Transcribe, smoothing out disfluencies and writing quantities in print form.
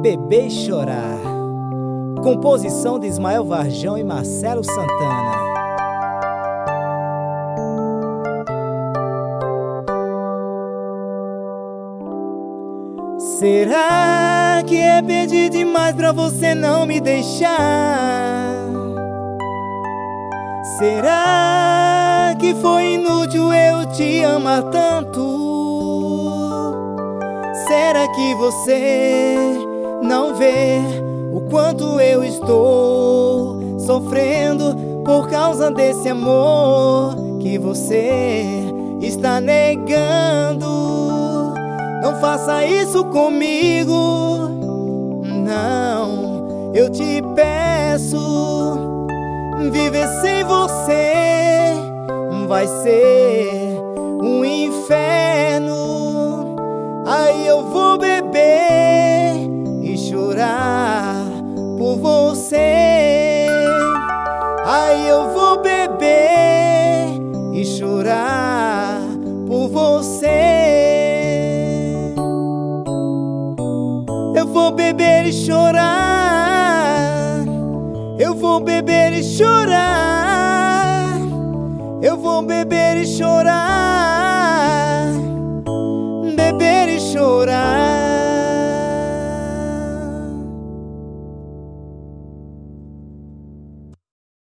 Beber e Chorar. Composição de Ismael Varjão e Marcelo Santana. Será que é pedir demais pra você não me deixar? Será que foi inútil eu te amar tanto? Será que você não vê o quanto eu estou sofrendo por causa desse amor que você está negando? Não faça isso comigo, não, eu te peço. Viver sem você vai ser um inferno. Aí eu vou beber e chorar por você. Aí eu vou beber e chorar por você. Eu vou beber e chorar. Eu vou beber e chorar. Eu vou beber e chorar.